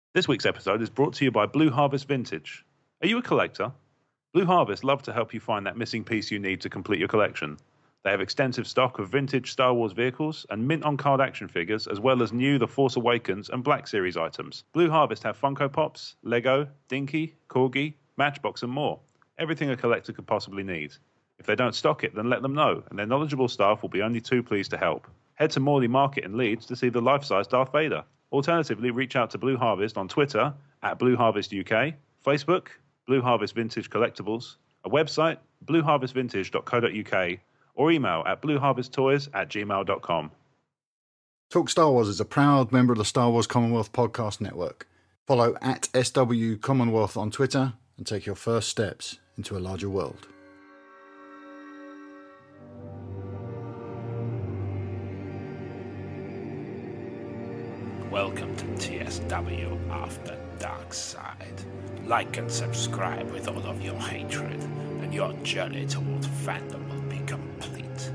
This week's episode is brought to you by Blue Harvest Vintage. Are you a collector? Blue Harvest love to help you find that missing piece you need to complete your collection. They have extensive stock of vintage Star Wars vehicles and mint-on-card action figures, as well as new The Force Awakens and Black Series items. Blue Harvest have Funko Pops, Lego, Dinky, Corgi, Matchbox and more. Everything a collector could possibly need. If they don't stock it, then let them know, and their knowledgeable staff will be only too pleased to help. Head to Morley Market in Leeds to see the life-size Darth Vader. Alternatively, reach out to Blue Harvest on Twitter at Blue Harvest UK, Facebook, Blue Harvest Vintage Collectibles, a website, blueharvestvintage.co.uk, or email at blueharvesttoys@gmail.com. Talk Star Wars is a proud member of the Star Wars Commonwealth Podcast Network. Follow at SW Commonwealth on Twitter and take your first steps into a larger world. Welcome to TSW After Dark Side. Like and subscribe with all of your hatred, and your journey toward fandom will be complete.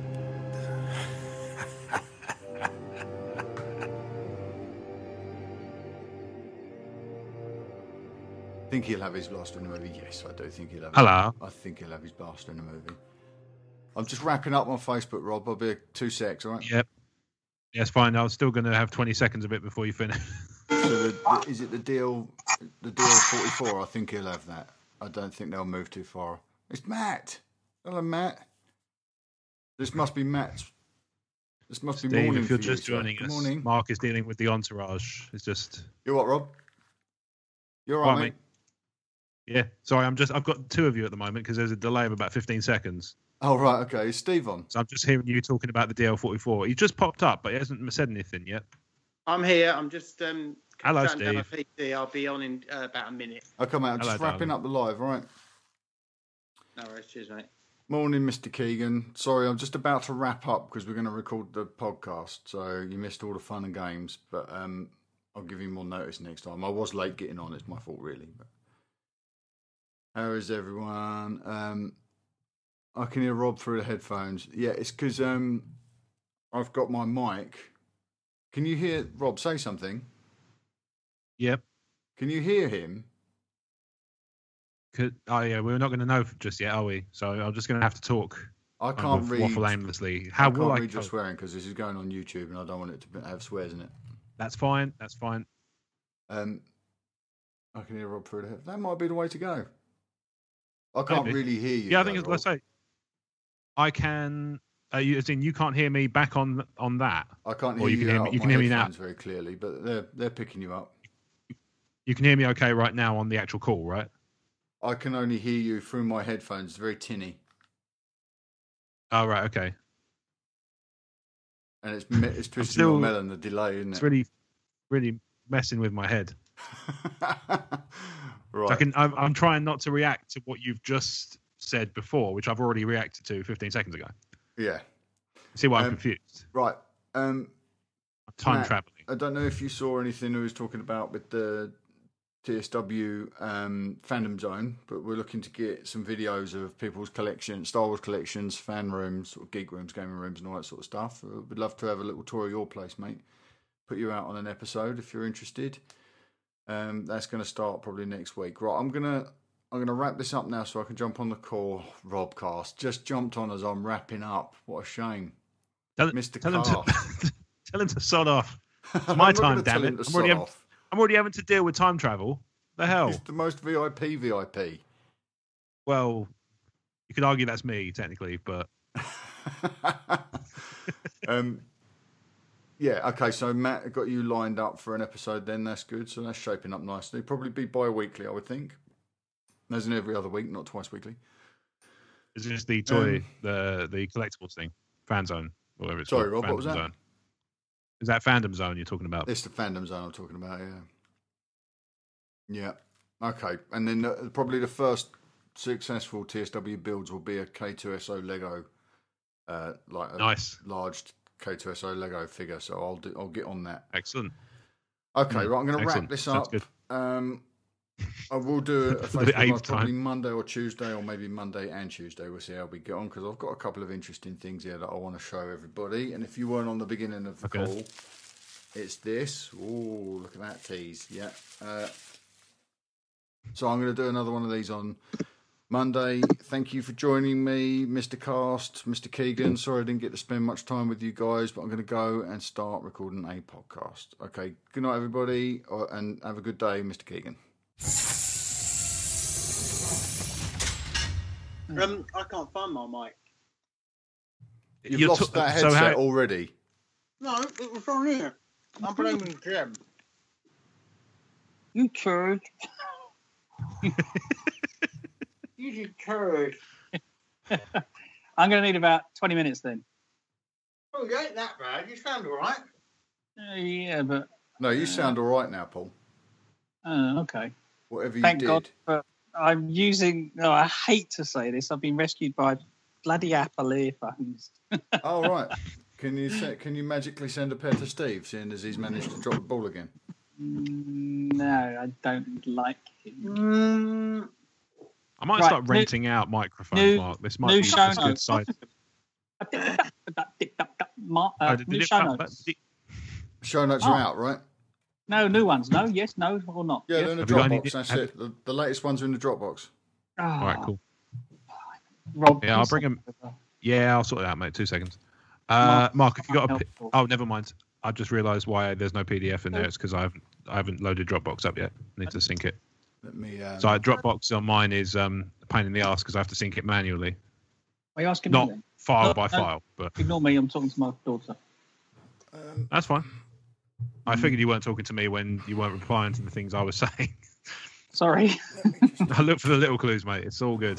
Think he'll have his blaster in the movie? Yes, I do think he'll have. Hello. I think he'll have his blaster in the movie. I'm just wrapping up on Facebook, Rob. I'll be 2 secs, all right? Yep. Yeah, it's fine. I was still going to have 20 seconds of it before you finish. So is it the deal 44? I think he'll have that. I don't think they'll move too far. It's Matt. Hello, Matt. This must be Matt's. This must be Steve, morning if you're for just you, joining Good us, morning. Mark is dealing with the entourage. It's just... You're what, Rob? You're all Right, right, mate? Yeah, sorry, I've got two of you at the moment because there's a delay of about 15 seconds. Oh, right, okay. Is Steve on? So I'm just hearing you talking about the DL44. He just popped up, but he hasn't said anything yet. I'm here. I'm just Hello, shutting down my Steve. PC. I'll be on in about a minute. Okay, mate. I'm Hello, just wrapping up the live, all right? No worries. Cheers, mate. Morning, Mr. Keegan. Sorry, I'm just about to wrap up because we're going to record the podcast, so you missed all the fun and games, but I'll give you more notice next time. I was late getting on. It's my fault, really. But how is everyone? I can hear Rob through the headphones. Yeah, it's because I've got my mic. Can you hear Rob say something? Yep. Can you hear him? Oh, yeah, we're not going to know just yet, are we? So I'm just going to have to talk. I can't read. Waffle aimlessly. I How can't will I read your cope? swearing because this is going on YouTube and I don't want it to have swears in it. That's fine. That's fine. I can hear Rob through the head. That might be the way to go. I can't Maybe. really hear you. Yeah, I though, think, Rob. let's say, I can... as in, you can't hear me back on that. I can't or hear you can you. hear out me- of you can my hear me now. headphones very clearly, but they're picking you up. You can hear me okay right now on the actual call, right? I can only hear you through my headphones. It's very tinny, Oh, right, okay. and it's twisting still- your melon. The delay, isn't It's it? really, really messing with my head. Right. I'm trying not to react to what you've just said before, which I've already reacted to 15 seconds ago. Yeah. See why I'm Um, confused? Right. I'm time Matt, traveling. I don't know if you saw anything I was talking about with the TSW fandom zone, but we're looking to get some videos of people's collections, Star Wars collections, fan rooms, sort of geek rooms, gaming rooms, and all that sort of stuff. We'd love to have a little tour of your place, mate. Put you out on an episode if you're interested. That's going to start probably next week. Right, I'm gonna wrap this up now so I can jump on the call. Robcast just jumped on as I'm wrapping up. What a shame, Mr. Tell him Carr. to tell him to sod off. It's I'm my not time, gonna tell damn him it. to I'm already, sod having, off. I'm already having to deal with time travel. The hell? He's the most VIP. Well, you could argue that's me technically, but Yeah, okay, so Matt got you lined up for an episode then, that's good. So that's shaping up nicely. Probably be bi-weekly, I would think. As in every other week, not twice weekly. is this the toy, the collectibles thing? Fan zone, or whatever it's Sorry, called. Rob, what was Fandom that? Zone. Is that fandom zone you're talking about? It's the fandom zone I'm talking about, yeah. Yeah, okay. And then probably the first successful TSW builds will be a K2SO Lego, like a Nice. large K2SO Lego figure. So I'll get on that. Excellent. Okay, right. I'm going to wrap Excellent. this Sounds up. good. I will do a For the Facebook eighth Live probably time. Monday or Tuesday, or maybe Monday and Tuesday. We'll see how we get on because I've got a couple of interesting things here that I want to show everybody. And if you weren't on the beginning of the Okay. call, It's this. Ooh, look at that tease. Yeah. So I'm going to do another one of these on Monday. Thank you for joining me, Mr. Cast, Mr. Keegan. Sorry I didn't get to spend much time with you guys, but I'm going to go and start recording a podcast. Okay, good night, everybody, and have a good day, Mr. Keegan. I can't find my mic. You've lost that headset already. No, it was on here. I'm blaming Jim. You turd. You turd. I'm going to need about 20 minutes then. Oh, you ain't that bad. You sound all right. Yeah, but... No, you sound all right now, Paul. Okay. Whatever you Thank did. God. But I'm using... Oh, I hate to say this. I've been rescued by bloody Apple earphones. Oh, right. Can you magically send a pair to Steve, seeing as he's managed to drop the ball again? No, I don't like him. I might start renting out microphones, Mark. This might be a good side. New show notes. Show notes are out, right? No, new ones. No, yes, no, or not. Yeah, they're in the Dropbox. That's it. The latest ones are in the Dropbox. Oh, all right, cool. Rob, yeah, I'll bring them. Yeah, I'll sort it out, mate. 2 seconds. Mark, if you got oh, never mind. I just realised why there's no PDF in there. It's because I haven't loaded Dropbox up yet. I need to sync it. Let me. So Dropbox on mine is a pain in the ass because I have to sync it manually. Are you asking Not me then? file by file, but ignore me. I'm talking to my daughter. That's fine. I figured you weren't talking to me when you weren't replying to the things I was saying. Sorry. I look for the little clues, mate. It's all good.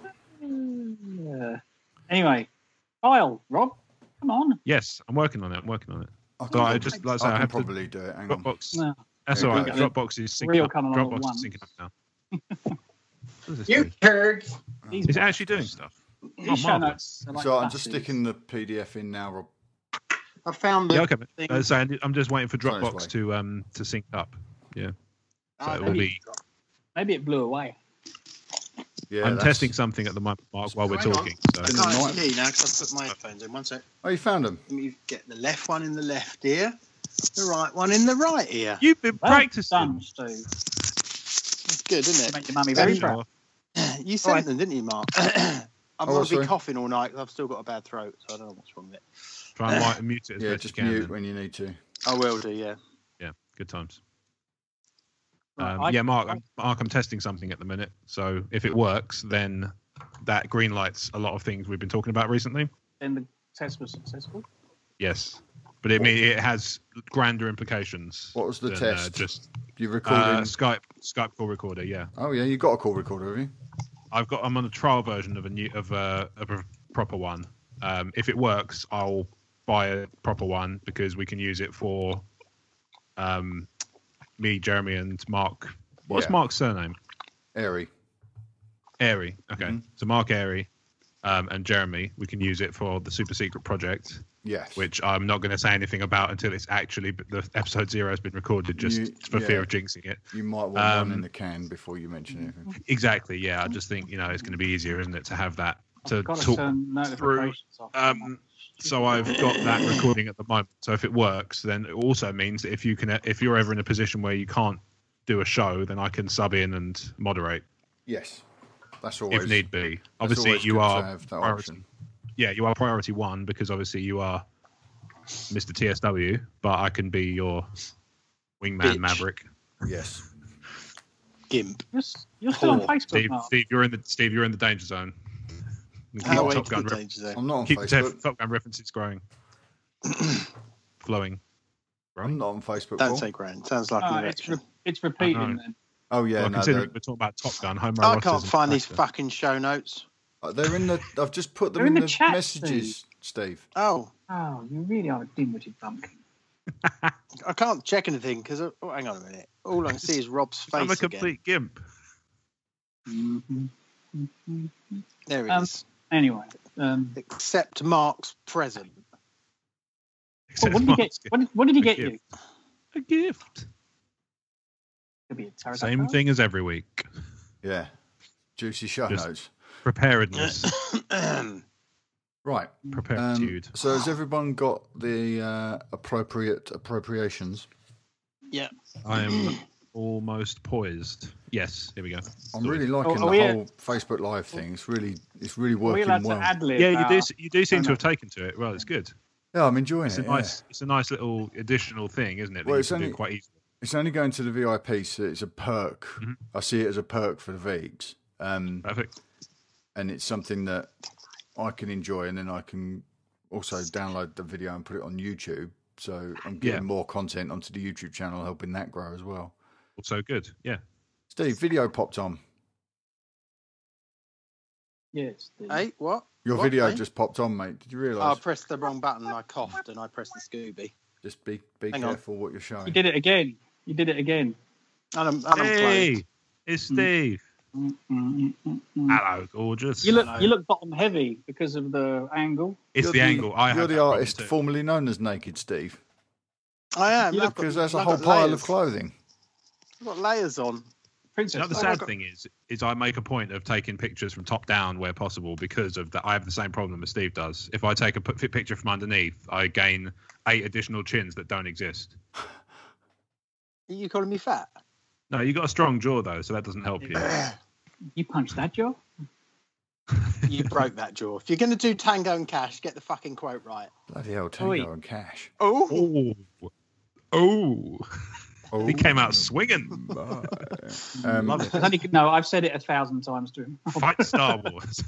Anyway, Kyle, Rob, come on. Yes, I'm working on it. I just like I say, I have probably do it. Hang on. Dropbox. No. That's all right. Dropbox is syncing up. Dropbox is syncing up now. You turds. Is it actually doing stuff? These show notes are like So I'm buses. just sticking the PDF in now, Rob. I found the Yeah, okay. thing. So I'm just waiting for on its Dropbox to sync up. Yeah. So it will maybe- be. Maybe it blew away. Yeah, I'm that's- testing something at the moment, Mark, while we're Hang on. talking. So. I can't actually hear you now because I've put my headphones in. 1 sec. Oh, you found them. Let me get the left one in the left ear, the right one in the right ear. You've been Well practicing. done, Stu. That's good, isn't Make it? your mummy very Sure. proud. You sent Right. them, didn't you, Mark? I'm going to sorry. be coughing all night because I've still got a bad throat, so I don't know what's wrong with it. Try and mute it as Yeah, best just you can. mute then. when you need to. I will do, yeah. Yeah, good times. Right, Yeah, Mark, I'm testing something at the minute. So if it works, then that green lights a lot of things we've been talking about recently. Then the test was successful. Yes, but it has grander implications. What was the than, test? Just You recording? Skype call recorder. Yeah, Oh yeah, you got a call recorder, have you? I'm on a trial version of a proper one. If it works, I'll buy a proper one because we can use it for me, Jeremy, and Mark. What's Yeah. Mark's surname? Airy. Airy. Okay, Mhm. so Mark Airy and Jeremy, we can use it for the super secret project, Yes. which I'm not going to say anything about until it's actually the episode 0 has been recorded, just for fear of jinxing it. You might want one in the can before you mention anything. Exactly. Yeah, I just think it's going to be easier, isn't it, to have that to I've got to talk turn notifications off. So I've got that recording at the moment. So if it works, then it also means that if you're ever in a position where you can't do a show, then I can sub in and moderate Yes. That's always. if need be. that's Obviously, always you good to are have that priority. option. Yeah, you are priority 1 because obviously you are Mr. TSW, but I can be your wingman Bitch. Maverick. Yes. Gimp. You're still on Paul. Facebook, Mark. Steve, you're in the danger zone. Keep How the way Top to Gun the ref- danger zone. I'm not on keep the Facebook. Top Gun references growing, flowing. I'm not on Facebook. Don't Paul. say grand. Sounds like an erection. It's repeating I know. then. Oh yeah, Well, no, considering we're talking about Top Gun, I can't find these fucking show notes. they're in the. I've just put them They're in in the the chat, messages, Steve. Oh, Oh, you really are a dim-witted bumpkin. I can't check anything because... Oh, hang on a minute. All I can see is Rob's face I'm a again. complete gimp. There it is. Anyway, Accept Mark's present. what did he get? What did he get gift. you? A gift. Could be a tarot Same card. thing as every week. Yeah. Juicy show Just- notes. Preparedness. Right. Right. Preparitude. So has everyone got the appropriate appropriations? Yeah. I am almost poised. Yes, here we go. I'm really liking the whole Facebook Live thing. It's really Are we working allowed well. to ad-lib? Yeah, you do seem to have taken to it. Well, it's good. Yeah, I'm enjoying It's it. it's a nice little additional thing, isn't it? That Well, you it's can do only- quite easily. It's only going to the VIP, so it's a perk. Mhm. I see it as a perk for the Vegs. Perfect. And it's something that I can enjoy, and then I can also download the video and put it on YouTube. So I'm getting more content onto the YouTube channel, helping that grow as well. Also good. Yeah. Steve, video popped on. Yes. Hey, what? Your What, video mate? just popped on, mate. Did you I realise? pressed the wrong button. I coughed and I pressed the Scooby. Just be Hang on. careful what you're showing. You did it again. And I'm Hey, closed. it's Steve. Hello, gorgeous. You look bottom heavy because of the angle. It's You're the angle. I You're have the that problem artist too. formerly known as Naked Steve. I am. You I've look- got- Because there's a I've whole got pile layers. of clothing. I've got layers on. Princess. You know, the Oh, sad look, thing is I make a point of taking pictures from top down where possible because of that. I have the same problem as Steve does. If I take a picture from underneath, I gain 8 additional chins that don't exist. Are you calling me fat? No, you got a strong jaw though, so that doesn't help you. You punched that jaw? You broke that jaw. If you're going to do Tango and Cash, get the fucking quote right. Bloody hell, Tango Oi. and Cash. Oh, Oh, Oh, he came out swinging. my. Love it. No, I've said it 1,000 times to him. Fight Star Wars.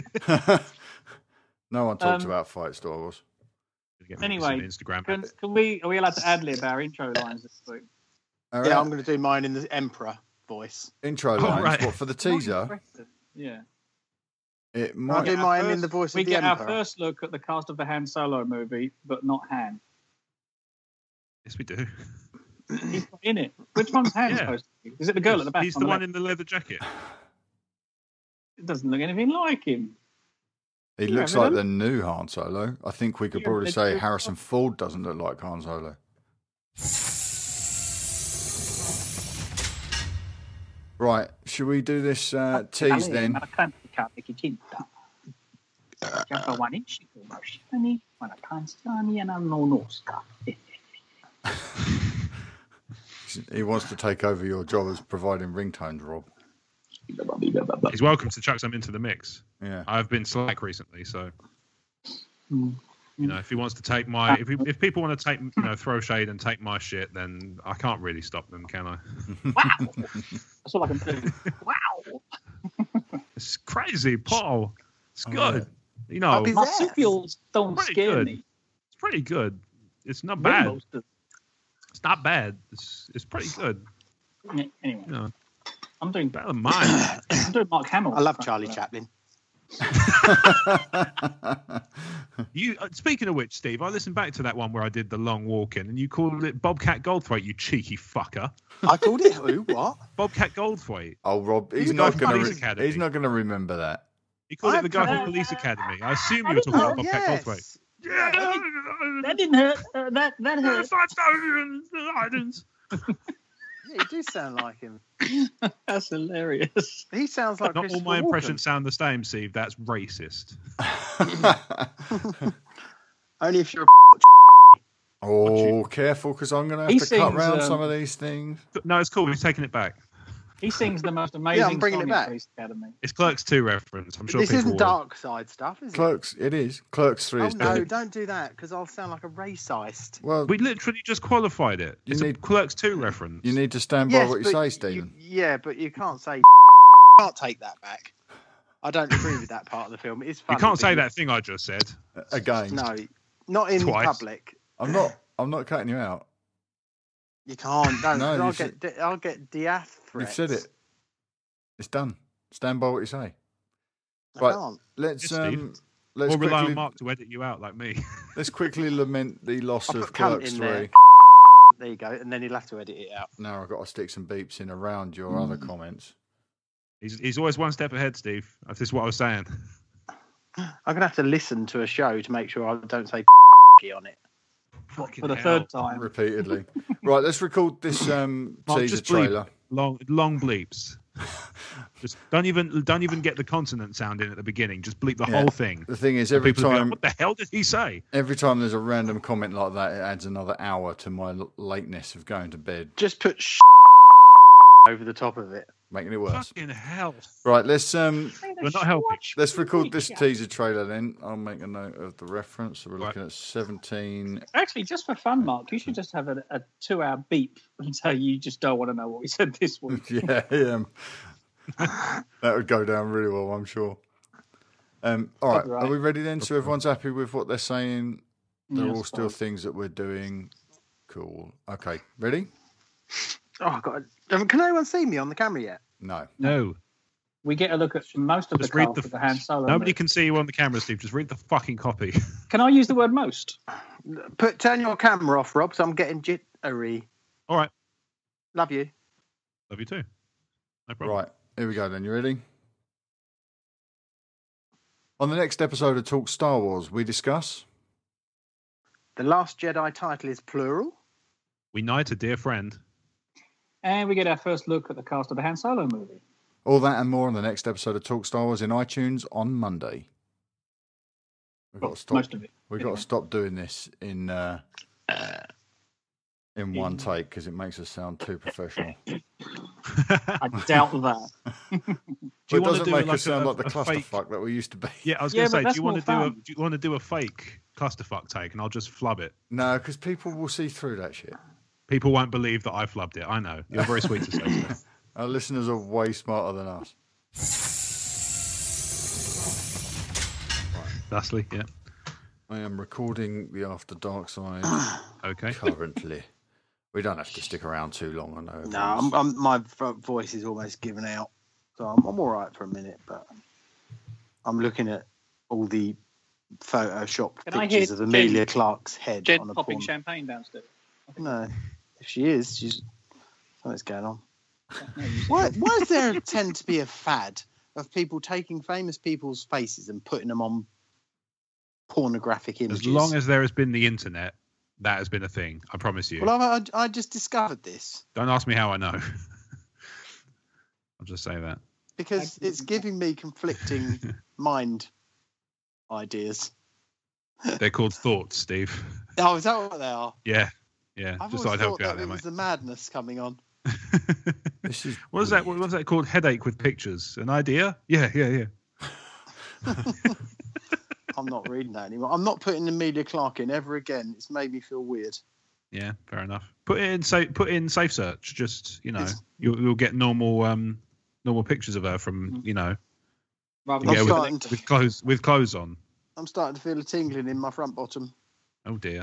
No one talks about Fight Star Wars. Anyway, Instagram. Are we allowed to ad-lib our intro lines this week? All yeah, right. I'm going to do mine in the Emperor voice. Intro Oh, lines. right. What for the teaser? Yeah. It I'll might. do our mine in first- the voice We of the get our Emperor. first look at the cast of the Han Solo movie, but not Han. Yes, we do. He's not in it. Which one's Han Yeah. supposed to be? Is it the girl at the back? He's on the one left? in the leather jacket. It doesn't look anything like him. He Yeah, looks really? like the new Han Solo. I think we could Yeah, probably it's say true. Harrison Ford doesn't look like Han Solo. Right, should we do this tease then? He wants to take over your job as providing ringtones, Rob. He's welcome to chuck some into the mix. Yeah. I've been slack recently, so you know, if he wants to take my, if people want to take, throw shade and take my shit, then I can't really stop them, can I? Wow. That's all I can do. Wow. It's crazy, Paul. It's good. yeah. You know, Up his ass. Marsupials don't Pretty scare good. me. it's pretty good. It's not bad. Rainbows do. It's not bad. It's pretty good. Yeah, anyway, You know, I'm doing better than mine. I'm doing Mark Hamill. I love Charlie Chaplin. You speaking of which, Steve, I listened back to that one where I did the long walk in, and you called it Bobcat Goldthwait. You cheeky fucker, I called it who? What? Bobcat Goldthwait. Oh, Rob, he's The not guy from going Police to. Academy. He's not going to remember that. You called it the guy I- from Police Academy. I assume you were talking about Bobcat Goldthwait. yes. That didn't hurt. That hurt. 5,000 items. Yeah, you do sound like him. That's hilarious. He sounds like Not all Christopher my Walken. impressions sound the same, Steve. That's racist. Only if you're. Oh, careful, because I'm going to He have to cut sings, round some of these things. No, it's cool. He's taking it back. He sings the most amazing I'm bringing song it in back. Police Academy. It's Clerks 2 reference. I'm sure This people isn't will. dark side stuff, is it? Clerks, it is. Clerks 3 Oh is no! dead. Don't do that because I'll sound like a racist. Well, We literally just qualified it. You It's need- a Clerks 2 reference. you need to stand by what you but say, Stephen. yeah, but you can't say. Can't take that back. I don't agree with that part of the film. It's funny. You can't but say that thing I just said. Again, No, not in Twice. public. I'm not cutting you out. You can't. No, No, I'll you get. I'll get death You've threats. said it. It's done. Stand by what you say. I Right. can't. Let's Yes, Steve. let's Or rely quickly on Mark to edit you out like me. let's quickly lament the loss I'll of put cunt Clerks in 3. there. There you go, and then he'll have to edit it out. Now I've got to stick some beeps in around your other comments. He's always one step ahead, Steve. This is what I was saying. I'm gonna have to listen to a show to make sure I don't say on it. For Fucking the hell. third time. Repeatedly. Right, let's record this Mark, teaser just bleep. trailer. Long bleeps. Just don't even get the consonant sound in at the beginning. Just bleep the Yeah. whole thing. The thing is, So every people will be like, time what the hell did he say? every time there's a random comment like that, it adds another hour to my lateness of going to bed, Just put over the top of it. making it worse. Fucking hell. Right, let's We're not helping. record this teaser trailer then. I'll make a note of the reference. So we're looking at 17. Actually, just for fun, Mark, you should just have a 2-hour beep until you just don't want to know what we said this week. Yeah, that would go down really well, I'm sure. All right, Copyright. are we ready then? So everyone's happy with what they're saying. They're Yes, all still fine. things that we're doing. Cool. Okay, ready? Oh God! Can anyone see me on the camera yet? No. No. We get a look at most of Just the read cast the. of the Han Solo. Nobody movie. can see you on the camera, Steve. Just read the fucking copy. Can I use the word most? Turn your camera off, Rob. So I'm getting jittery. All right. Love you. Love you too. No problem. Right, here we go then. You ready? On the next episode of Talk Star Wars, we discuss... The Last Jedi title is plural. We knight a dear friend. And we get our first look at the cast of the Han Solo movie. All that and more on the next episode of Talk Star Wars in iTunes on Monday. We've got Well, to stop. most of it. We've got to stop doing this in one take because it makes us sound too professional. I doubt that. It wanna doesn't do make like us sound like the a fake- clusterfuck that we used to be. Yeah, I was Yeah, going to but say, that's do more you want to do a fake clusterfuck take, and I'll just flub it. No, because people will see through that shit. People won't believe that I flubbed it. I know. You're very sweet to say so. Our listeners are way smarter than us. Thusly, yeah. I am recording the After Dark Side Okay. currently. We don't have to stick around too long. I know. No, my voice is almost given out, so I'm all right for a minute. But I'm looking at all the Photoshop Can I hear pictures of Amelia Jen- Clark's head Jen on a popping porn. champagne downstairs. No, if she is, she's something's going on. No, you- Why does there tend to be a fad of people taking famous people's faces and putting them on pornographic images? As long as there has been the internet, that has been a thing. I promise you. Well, I just discovered this Don't ask me how I know. I'll just say that. because it's giving me conflicting mind ideas. They're called thoughts, Steve. Oh, is that what they are? Yeah. I've Just always thought I'd help thought you out that there, it mate. was the madness coming on. This is What is that? What was that called? Headache with pictures. An idea? Yeah. I'm not reading that anymore. I'm not putting Amelia Clark in ever again. It's made me feel weird. Yeah, fair enough. Put in safe search. Just It's- you'll get normal pictures of her from Rather I'm yeah, starting with clothes on. I'm starting to feel a tingling in my front bottom. Oh dear.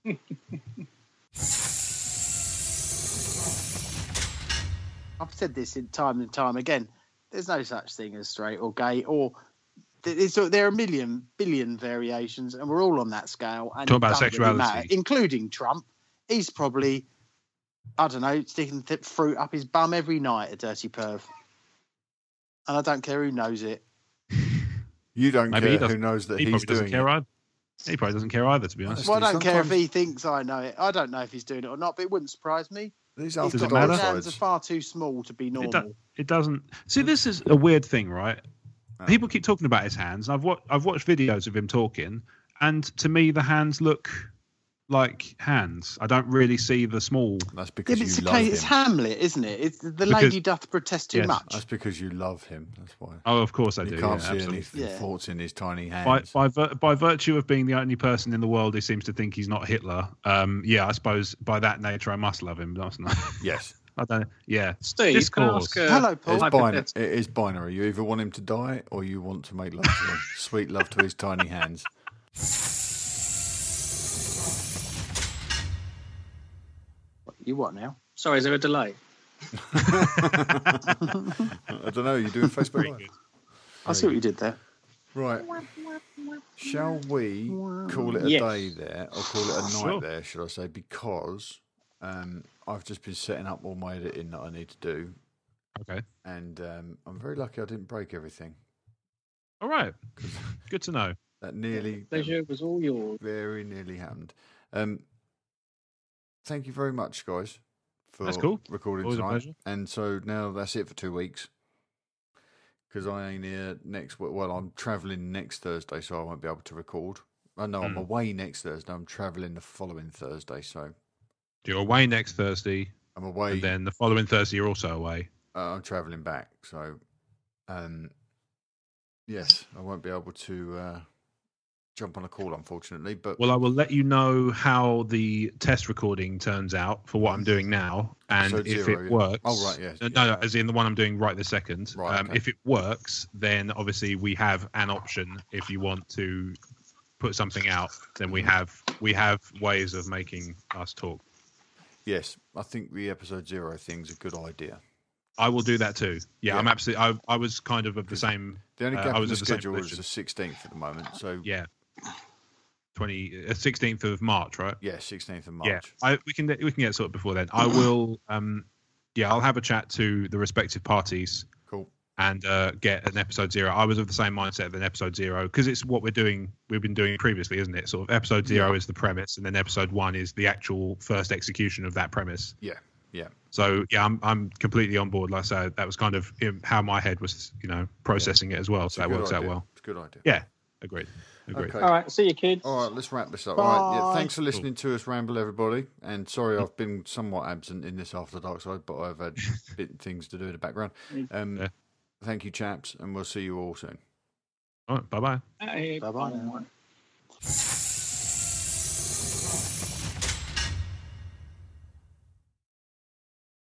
I've said this in time and time again. There's no such thing as straight or gay, or there are a billion variations, and we're all on that scale. And Talk it about doesn't really sexuality. matter, including Trump. He's probably, I don't know, sticking fruit up his bum every night, a dirty perv. And I don't care who knows it. You don't Maybe he care who doesn't- knows that He he's probably doesn't doing care it. either. He probably doesn't care either, to be honest. Well, I don't care if sometimes- he thinks I know it. I don't know if he's doing it or not, but it wouldn't surprise me. These He's After Does it got Dark his matter? hands are Sides. far too small to be normal. It doesn't. See, this is a weird thing, right? People keep talking about his hands. And I've watched videos of him talking, and to me, the hands look like hands. I don't really see the small. That's Yeah, because but it's you okay. love It's him. Hamlet, isn't it? It's the lady doth protest too Yes, much. That's because you love him. That's why. Oh, of course I do. You can't yeah, see absolutely. any Yeah. thoughts in his tiny hands. By virtue of being the only person in the world who seems to think he's not Hitler, yeah, I suppose by that nature I must love him, mustn't I? Yes. I don't. Yeah, Steve, can I ask Hello, Paul. It's hypothetical? it is binary. You either want him to die or you want to make love to him. Sweet love to his tiny hands. You what now? Sorry, is there a delay? I don't know. You're doing Facebook Live. I see what you did there. Right. Shall we call it a Yes. day there, or call it a night Sure. there, should I say? Because I've just been setting up all my editing that I need to do, Okay. and I'm very lucky I didn't break everything. All right. Good to know. That nearly, Pleasure was all yours. very nearly happened. Thank you very much, guys, for That's cool. recording Always a tonight. pleasure. And so now that's it for 2 weeks. because I ain't here next. Well, I'm travelling next Thursday, so I won't be able to record. I know I'm away next Thursday. I'm travelling the following Thursday, so You're away next Thursday, I'm away. and then the following Thursday you're also away. I'm travelling back, so yes, I won't be able to jump on a call, unfortunately. But Well, I will let you know how the test recording turns out for what I'm doing now, and Episode if 0, it yeah. works. Oh, right, yeah. No, as in the one I'm doing right this second. Right, okay. If it works, then obviously we have an option. If you want to put something out, then we have ways of making us talk. yes, I think the episode 0 thing's a good idea. I will do that too. Yeah, Yeah. I'm absolutely. I was kind of the same. The only I gap in was the of the same schedule is the position. 16th at the moment. So Yeah, 16th of March, right? yeah, 16th of March. Yeah, we can get it sorted before then. I will. I'll have a chat to the respective parties Cool. and get an episode 0. I was of the same mindset than episode 0 because it's what we've been doing previously, isn't it? Sort of episode 0 is the premise, and then episode 1 is the actual first execution of that premise. Yeah, yeah. So yeah, I'm completely on board. Like I said, that was kind of how my head was, processing it as well. So that Good works out idea. well. It's a good idea. Yeah, agreed. Okay. All right, see you, kids. All right, let's wrap this up. All right, yeah, Bye. thanks for listening to us ramble, everybody. And sorry, I've been somewhat absent in this After Dark side, but I've had things to do in the background. Yeah. Thank you, chaps, and we'll see you all soon. All right, bye bye. Hey, Bye-bye now.